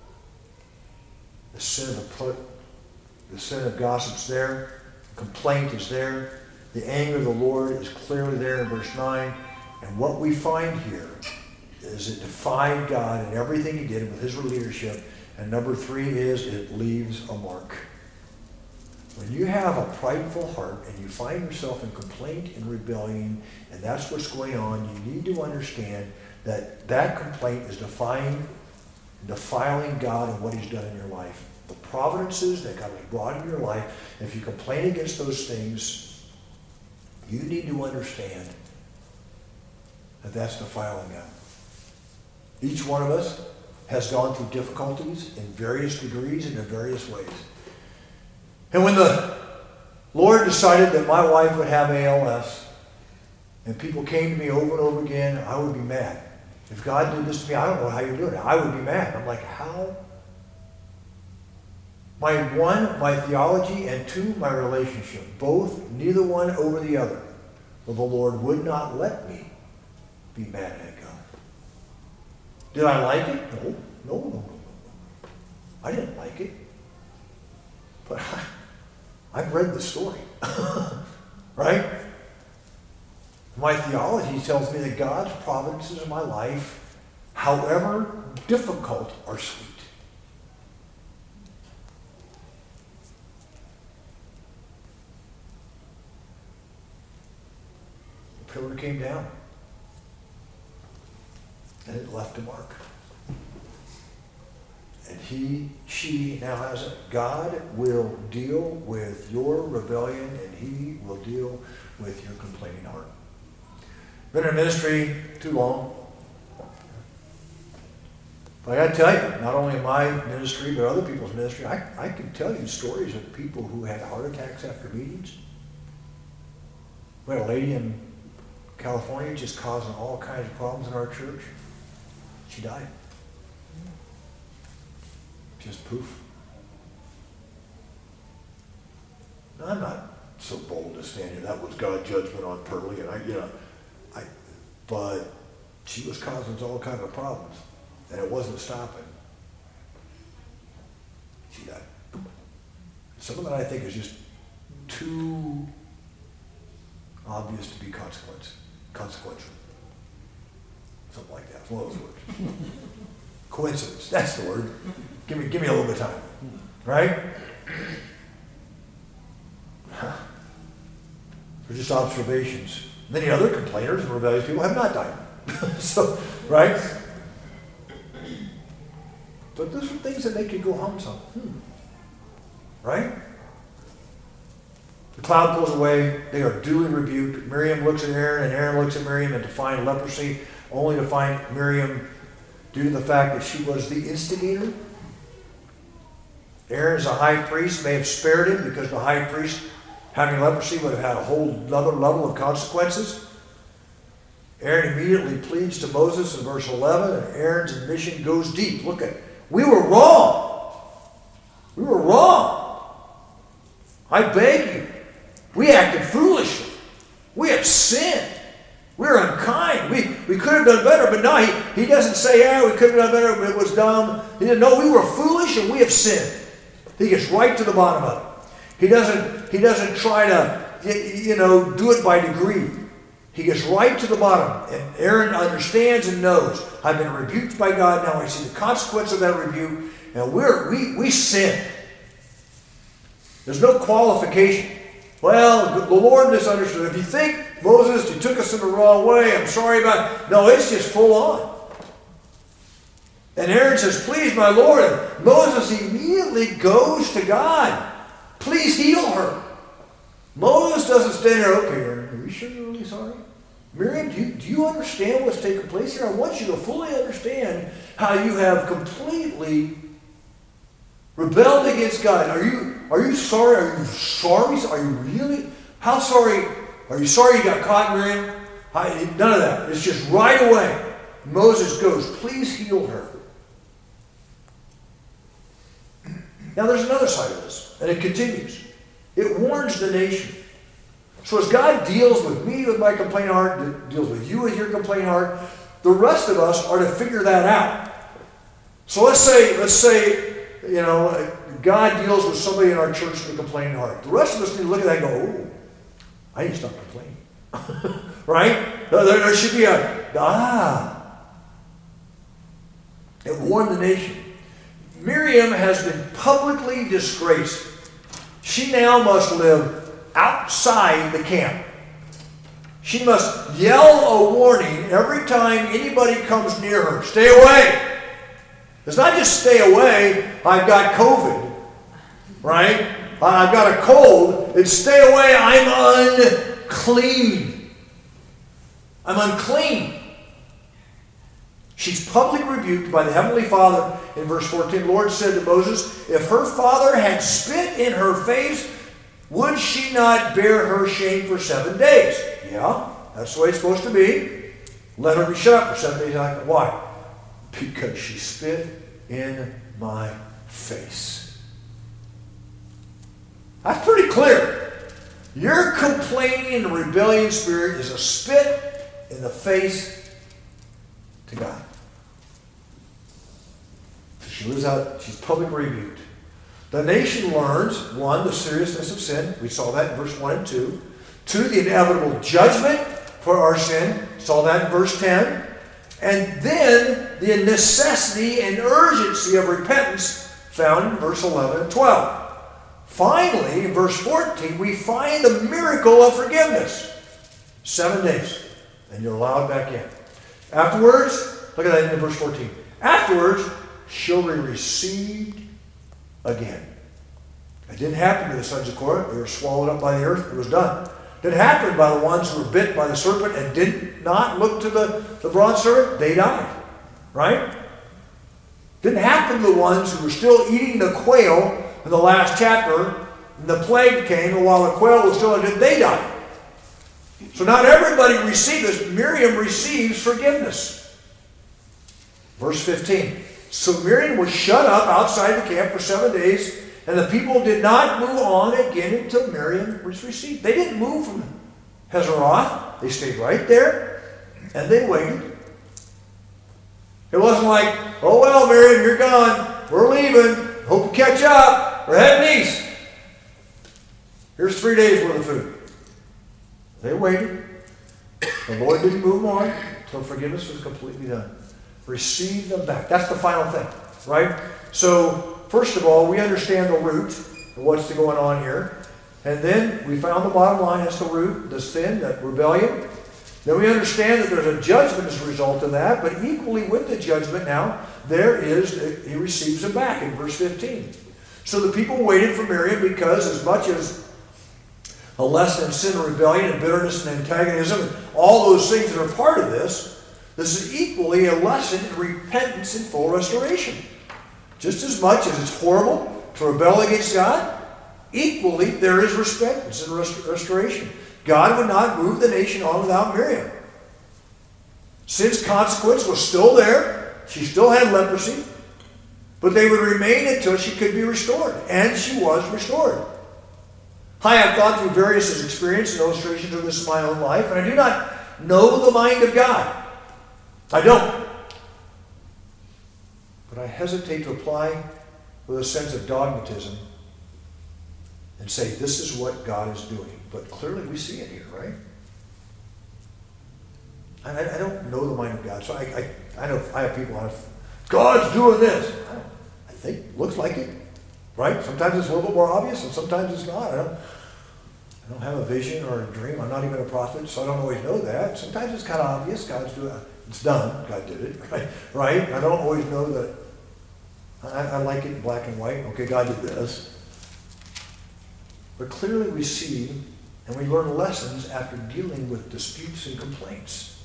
The sin of the put, the sin of gossip's there. Complaint is there. The anger of the Lord is clearly there in verse nine. And what we find here is it defied God in everything he did with his leadership. And number three is it leaves a mark. When you have a prideful heart and you find yourself in complaint and rebellion, and that's what's going on, you need to understand that that complaint is defying, defiling God and what he's done in your life. The providences that God has brought in your life, if you complain against those things, you need to understand that that's defiling God. Each one of us has gone through difficulties in various degrees and in various ways. And when the Lord decided that my wife would have A L S, and people came to me over and over again, I would be mad. If God did this to me, I don't know how you're doing it. I would be mad. I'm like, how? My one, my theology, and two, my relationship. Both, neither one over the other. But the Lord would not let me be mad at God. Did I like it? No, no, no, no, no. I didn't like it. But I, I've read the story. Right? My theology tells me that God's providences in my life, however difficult, are sweet. The pillar came down, and it left a mark. And he, she now has it. God will deal with your rebellion, and he will deal with your complaining heart. Been in ministry too long. But I got to tell you, not only in my ministry, but other people's ministry, I, I can tell you stories of people who had heart attacks after meetings. We had a lady in California just causing all kinds of problems in our church. She died. Just poof. Now, I'm not so bold to stand here. That was God's judgment on Pearlie, and I, you know, I, but she was causing all kinds of problems, and it wasn't stopping. She died. Some of that I think is just too obvious to be consequence, consequential. Something like that. It's one of those words. Coincidence. That's the word. Give me, give me a little bit of time. Right? They're just observations. Many other complainers and rebellious people have not died. So, right? But those are things that make you go hum some. Hmm. Right? The cloud pulls away. They are duly rebuked. Miriam looks at Aaron, and Aaron looks at Miriam and to find leprosy, only to find Miriam due to the fact that she was the instigator. Aaron, as a high priest, may have spared him because the high priest, having leprosy, would have had a whole other level of consequences. Aaron immediately pleads to Moses in verse eleven, and Aaron's admission goes deep. Look at We were wrong. We were wrong. I beg you. We acted foolishly. We have sinned. We were unkind. We, we could have done better, but no, he, he doesn't say, yeah, we could have done better, it was dumb. He didn't know we were foolish and we have sinned. He gets right to the bottom of it. He doesn't, he doesn't try to, you know, do it by degree. He gets right to the bottom. And Aaron understands and knows, I've been rebuked by God, now I see the consequence of that rebuke, and we're, we, we sinned. There's no qualification. Well, the Lord misunderstood. If you think, Moses, you took us in the wrong way, I'm sorry about it. No, it's just full on. And Aaron says, please, my Lord. And Moses immediately goes to God. Please heal her. Moses doesn't stand there, okay, Aaron, are you sure you're really sorry? Miriam, do you, do you understand what's taking place here? I want you to fully understand how you have completely rebelled against God. Are you, are you sorry? Are you sorry? Are you really? How sorry? Are you sorry you got caught, Miriam? I, none of that. It's just right away. Moses goes, please heal her. Now there's another side of this, and it continues. It warns the nation. So as God deals with me with my complaining heart, deals with you with your complaining heart, the rest of us are to figure that out. So let's say, let's say, you know, God deals with somebody in our church with a complaining heart. The rest of us need to look at that and go, oh, I need to stop complaining. Right? There, there should be a, ah. It warned the nation. Miriam has been publicly disgraced. She now must live outside the camp. She must yell a warning every time anybody comes near her. Stay away. It's not just stay away, I've got COVID, right? I've got a cold. It's stay away, I'm unclean. I'm unclean. She's publicly rebuked by the Heavenly Father in verse fourteen. The Lord said to Moses, if her father had spit in her face, would she not bear her shame for seven days? Yeah, that's the way it's supposed to be. Let her be shut up for seven days. Why? Because she spit in my face. That's pretty clear. Your complaining and rebellion spirit is a spit in the face to God. She lives out, she's publicly rebuked. The nation learns, one, the seriousness of sin. We saw that in verse one and two. Two, the inevitable judgment for our sin. Saw that in verse ten. And then the necessity and urgency of repentance found in verse eleven and twelve. Finally, in verse fourteen, we find the miracle of forgiveness. Seven days, and you're allowed back in. Afterwards, look at that in verse fourteen. Afterwards, she'll be received again. It didn't happen to the sons of Korah. They were swallowed up by the earth. It was done. It didn't happen by the ones who were bit by the serpent and did not look to the, the bronze serpent. They died. Right? Didn't happen to the ones who were still eating the quail in the last chapter. And the plague came, and while the quail was still in, they died. So not everybody received this. Miriam receives forgiveness. Verse fifteen. So Miriam was shut up outside the camp for seven days, and the people did not move on again until Miriam was received. They didn't move from Hazeroth. They stayed right there, and they waited. It wasn't like, oh, well, Miriam, you're gone. We're leaving. Hope you catch up. We're heading east. Here's three days worth of food. They waited. The Lord didn't move on until forgiveness was completely done. Receive them back. That's the final thing, right? So, first of all, we understand the root of what's going on here. And then we found the bottom line. That's the root, the sin, that rebellion. Then we understand that there's a judgment as a result of that. But equally with the judgment now, there is, he receives them back in verse fifteen. So the people waited for Miriam because as much as a lesson in sin and rebellion and bitterness and antagonism and all those things that are part of this, this is equally a lesson in repentance and full restoration. Just as much as it's horrible to rebel against God, equally there is repentance and rest- restoration. God would not move the nation on without Miriam. Sin's consequence was still there. She still had leprosy. But they would remain until she could be restored. And she was restored. I have thought through various experiences and illustrations of this in my own life, and I do not know the mind of God. I don't. But I hesitate to apply with a sense of dogmatism and say this is what God is doing. But clearly we see it here, right? I, I don't know the mind of God, so I, I, I know I have people on, God's doing this. I, don't, I think, looks like it, right? Sometimes it's a little bit more obvious, and sometimes it's not. I don't, I don't have a vision or a dream. I'm not even a prophet, so I don't always know that. Sometimes it's kind of obvious. God's doing it. It's done. God did it, right? Right? I don't always know that. I, I like it in black and white. Okay, God did this. But clearly we see and we learn lessons after dealing with disputes and complaints.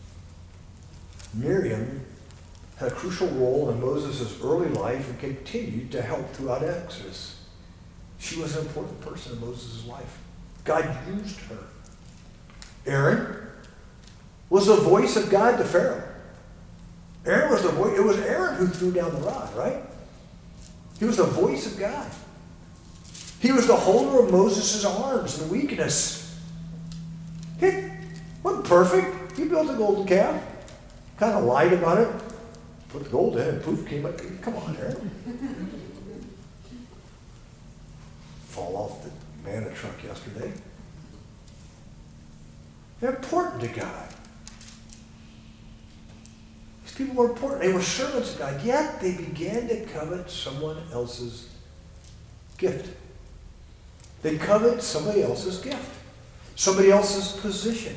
Miriam had a crucial role in Moses' early life and continued to help throughout Exodus. She was an important person in Moses' life. God used her. Aaron was the voice of God to Pharaoh. Aaron was the voice. It was Aaron who threw down the rod, right? He was the voice of God. He was the holder of Moses' arms in weakness. He wasn't perfect. He built a golden calf. Kind of lied about it. Put the gold in and poof, came up. Come on, Aaron. Fall off the manna truck yesterday. They're important to God. These people were important. They were servants of God. Yet they began to covet someone else's gift. They covet somebody else's gift. Somebody else's position.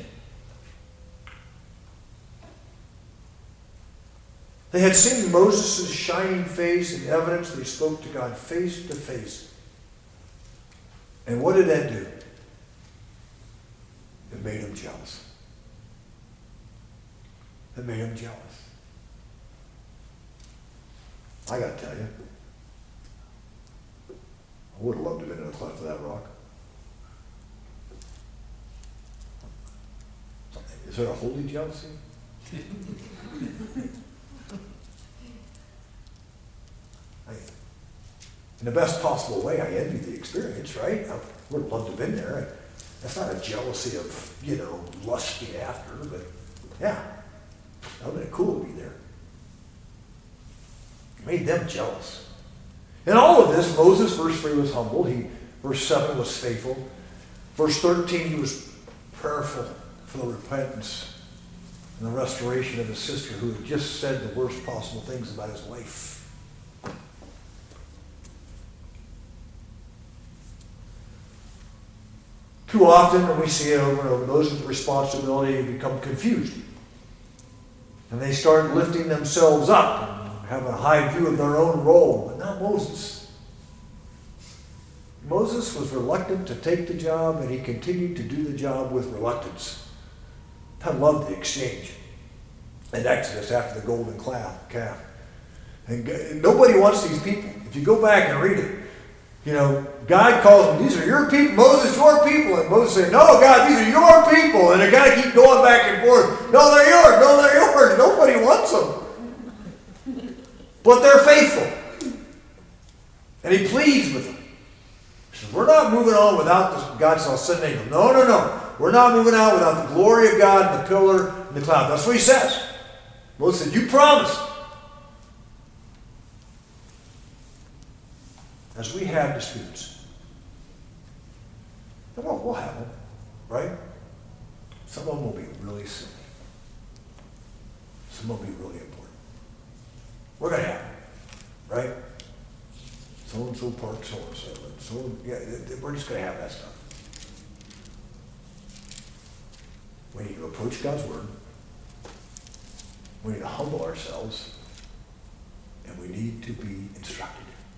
They had seen Moses' shining face and evidence that he spoke to God face to face. And what did that do? It made him jealous. It made him jealous. I got to tell you, I would have loved to have been in the cleft of that rock. Is there a holy jealousy? I, in the best possible way, I envy the experience, right? I would have loved to have been there. That's not a jealousy of, you know, lusting after, but yeah, that would have been cool to be there. It made them jealous. In all of this, Moses, verse three, was humble. He, verse seven, was faithful. Verse thirteen, he was prayerful for the repentance and the restoration of his sister who had just said the worst possible things about his wife. Too often, when we see it over and over, those with responsibility become confused. And they start lifting themselves up and have a high view of their own role, but not Moses. Moses was reluctant to take the job, and he continued to do the job with reluctance. I love the exchange in Exodus after the golden calf. And nobody wants these people. If you go back and read it, you know, God calls them, these are your people, Moses, your people. And Moses said, no, God, these are your people. And they kind of keep going back and forth. No, they're yours. No, they're yours. Nobody wants them. But they're faithful. And he pleads with them. He says, we're not moving on without this. God shall send an angel. No, no, no. We're not moving out without the glory of God and the pillar and the cloud. That's what he says. Moses said, you promised. As we have disputes, and we'll, we'll have them, right? Some of them will be really silly. Some will be really important. We're going to have them, right? So-and-so park, so-and-so. So, yeah, we're just going to have that stuff. We need to approach God's word. We need to humble ourselves. And we need to be instructed.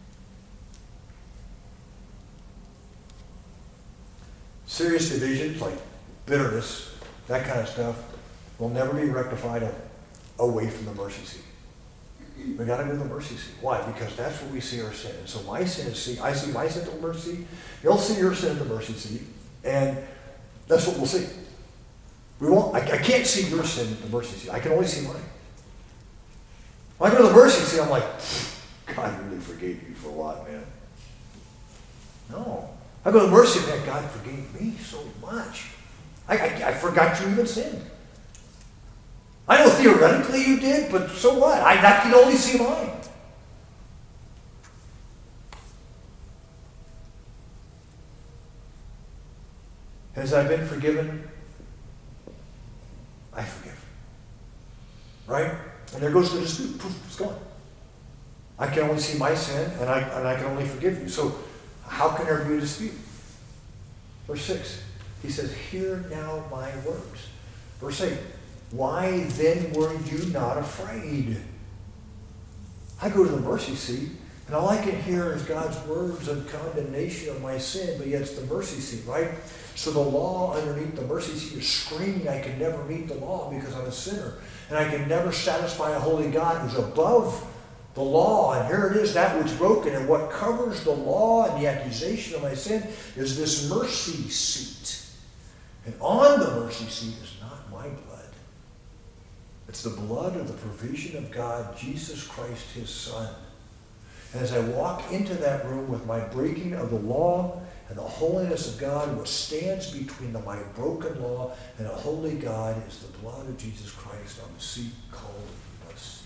Serious divisions like bitterness, that kind of stuff, will never be rectified away from the mercy seat. We got to go to the mercy seat. Why? Because that's where we see our sin. And so my sin is see. I see my sin at the mercy seat. You'll see your sin at the mercy seat, and that's what we'll see. We won't. I, I can't see your sin at the mercy seat. I can only see mine. When I go to the mercy seat, I'm like, God really forgave you for what, man? No. I go to mercy, man, God forgave me so much. I, I, I forgot you even sinned. I know theoretically you did, but so what? I, I can only see mine. Has I been forgiven? I forgive. Right? And there goes the dispute. Poof, it's gone. I can only see my sin, and I, and I can only forgive you. So how can there be a dispute? Verse six, he says, hear now my words. Verse eight, why then were you not afraid? I go to the mercy seat, and all I can hear is God's words of condemnation of my sin, but yet it's the mercy seat, right? So the law underneath the mercy seat is screaming, I can never meet the law because I'm a sinner. And I can never satisfy a holy God who's above the law. And here it is, that which broken. And what covers the law and the accusation of my sin is this mercy seat. And on the mercy seat is not my blood. It's the blood of the provision of God, Jesus Christ, his Son. And as I walk into that room with my breaking of the law and the holiness of God, what stands between the, my broken law and a holy God is the blood of Jesus Christ on the seat called mercy.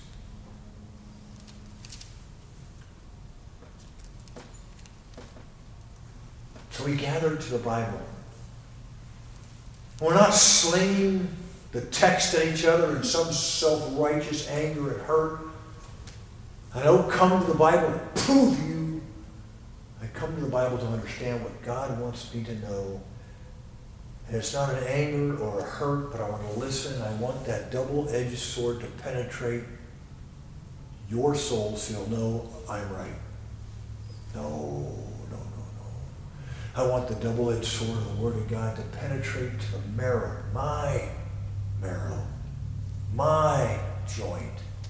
So we gathered to the Bible. We're not slinging the text at each other in some self-righteous anger and hurt. I don't come to the Bible to prove you. I come to the Bible to understand what God wants me to know. And it's not an anger or a hurt, but I want to listen. I want that double-edged sword to penetrate your soul so you'll know I'm right. No, no, no, no. I want the double-edged sword of the Word of God to penetrate to the marrow, my marrow, my joint.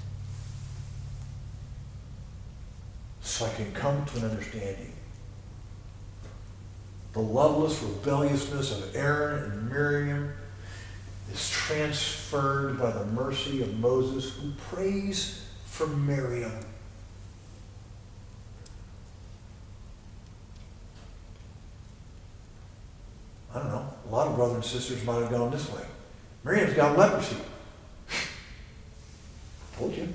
So I can come to an understanding. The loveless rebelliousness of Aaron and Miriam is transferred by the mercy of Moses, who prays for Miriam. I don't know. A lot of brothers and sisters might have gone this way. Miriam's got leprosy. Told you.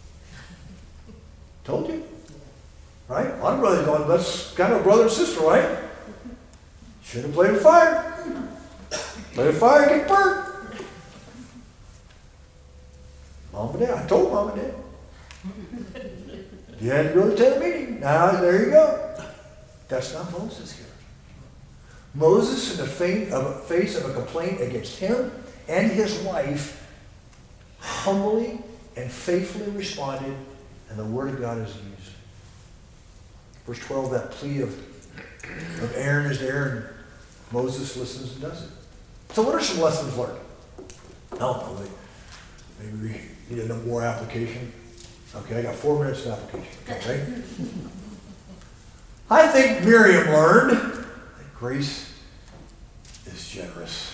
Told you. Right? A lot of brothers going, that's kind of a brother and sister, right? Should have played with fire. Play with fire, get burnt. Mom and Dad. I told Mom and Dad. You had to go to the meeting. Now, there you go. That's not Moses here. Moses, in the face of a complaint against him and his wife, humbly and faithfully responded, and the word of God is used. Verse twelve, that plea of, of Aaron is there, and Moses listens and does it. So what are some lessons learned? I don't know. Maybe we need a more application. Okay, I got four minutes of application. Okay, right? I think Miriam learned that grace is generous.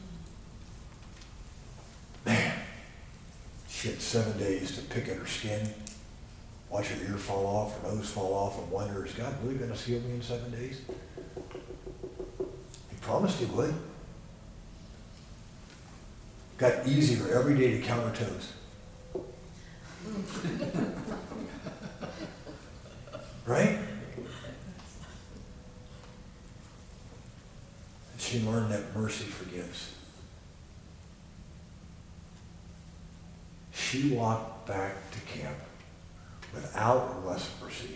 Man, she had seven days to pick at her skin, watch her ear fall off, her nose fall off, and wonder, is God really going to heal me in seven days? He promised he would. Got easier every day to count her toes. Right? She learned that mercy forgives. She walked back to camp without leprosy,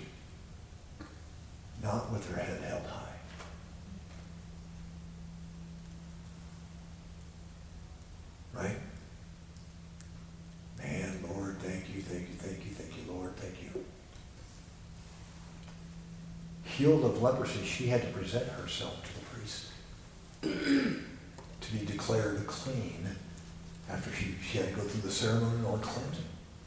not with her head held high. Right? Man, Lord, thank you, thank you, thank you, thank you, Lord, thank you. Healed of leprosy, she had to present herself to the priest to be declared clean after she, she had to go through the ceremony on cleansing.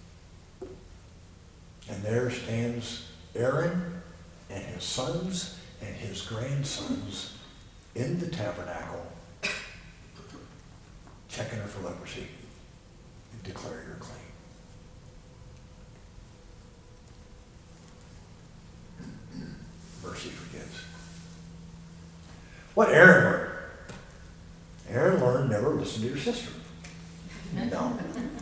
And there stands Aaron and his sons and his grandsons in the tabernacle, checking her for leprosy and declaring her clean. mercy forgives. What Aaron learned? Aaron learned never listen to your sister. No.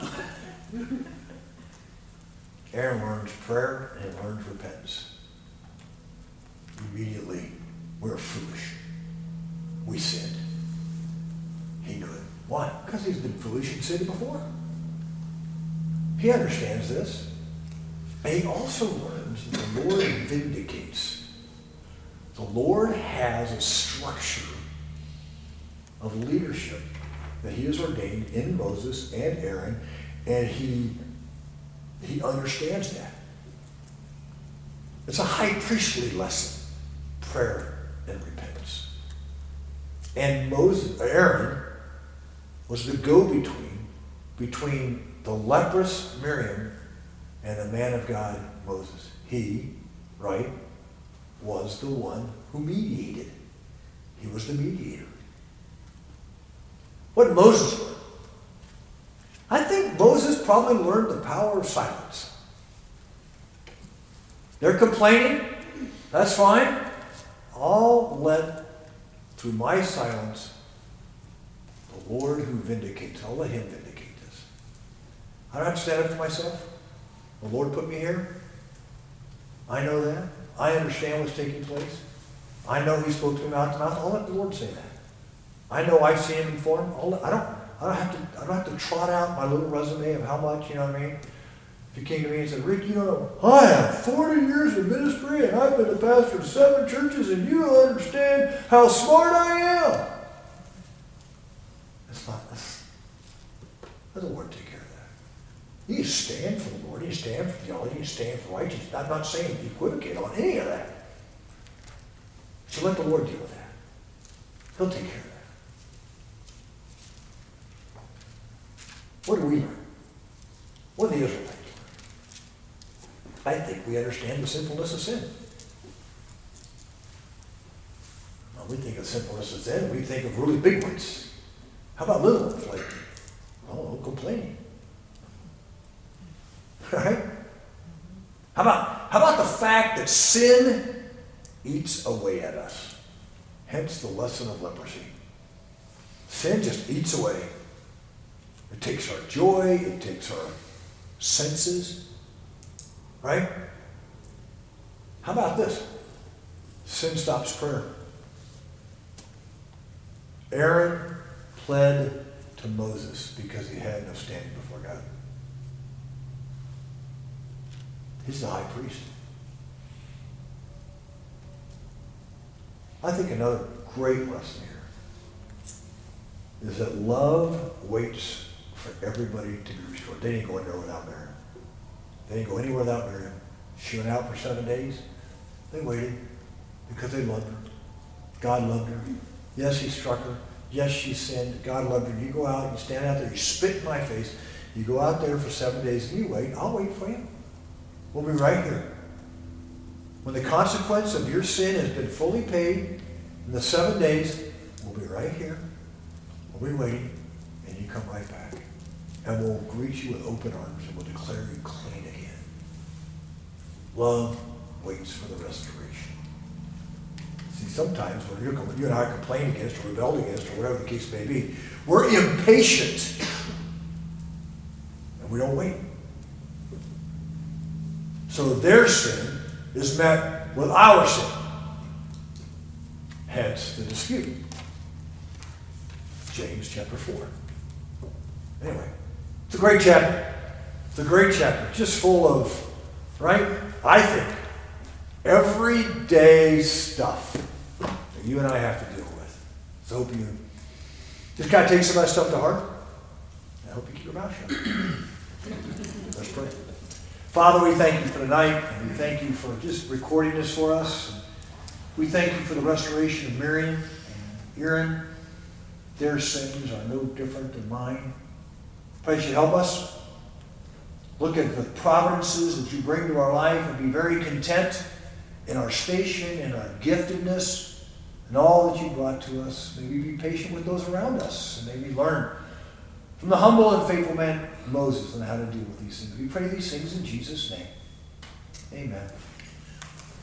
Aaron learns prayer and he learns repentance. Immediately, we're foolish. We sinned. He knew it. Why? Because he's been foolish and sinned before. He understands this. And he also learns that the Lord vindicates. The Lord has a structure of leadership that he has ordained in Moses and Aaron, and he, he understands that. It's a high priestly lesson, prayer and repentance. And Moses, Aaron was the go-between between the leprous Miriam and the man of God, Moses. He, right, was the one who mediated. He was the mediator. What did Moses learn? I think Moses probably learned the power of silence. They're complaining. That's fine. I'll let, through my silence, the Lord who vindicates, I'll let him vindicate this. I don't have to stand up for myself. The Lord put me here. I know that. I understand what's taking place. I know he spoke to me mouth to mouth. I'll let the Lord say that. I know I've seen him before. I'll let, I don't I don't have to I don't have to trot out my little resume of how much, you know what I mean? If you came to me and said, Rick, you don't know, I have forty years of ministry and I've been the pastor of seven churches and you don't understand how smart I am. That's not that's, let the Lord take care of that. You stand for the Lord, you stand for theology, you stand for righteousness. I'm not saying equivocate on any of that. So let the Lord deal with that. He'll take care of that. What do we learn? What do the Israelites learn? I think we understand the sinfulness of sin. When we think of sinfulness of sin, we think of really big ones. How about little ones like, oh, complaining? Right? How about, how about the fact that sin eats away at us? Hence the lesson of leprosy. Sin just eats away. It takes our joy, it takes our senses, right? How about this? Sin stops prayer. Aaron pled to Moses because he had no standing before God. He's the high priest. I think another great lesson here is that love waits for everybody to be restored. They didn't go in there without Miriam. They didn't go anywhere without Miriam. She went out for seven days. They waited because they loved her. God loved her. Yes, he struck her. Yes, she sinned. God loved her. You go out, you stand out there, you spit in my face. You go out there for seven days and you wait. I'll wait for you. We'll be right here. When the consequence of your sin has been fully paid in the seven days, we'll be right here. We'll be waiting, and you come right back. And we'll greet you with open arms, and we'll declare you clean again. Love waits for the restoration. See, sometimes when you're, you and I complain against or rebel against or whatever the case may be, we're impatient. And we don't wait. So their sin is met with our sin. Hence the dispute. James chapter four. Anyway, it's a great chapter. It's a great chapter. Just full of, right? I think, everyday stuff that you and I have to deal with. So I hope you just kind of take some of that stuff to heart. I hope you keep your mouth shut. Let's pray. Father, we thank you for tonight, and we thank you for just recording this for us. We thank you for the restoration of Miriam and Aaron. Their sins are no different than mine. Pray you help us. Look at the providences that you bring to our life and be very content in our station and our giftedness and all that you brought to us. May we be patient with those around us, and may we learn from the humble and faithful man Moses on how to deal with these things. We pray these things in Jesus' name. Amen.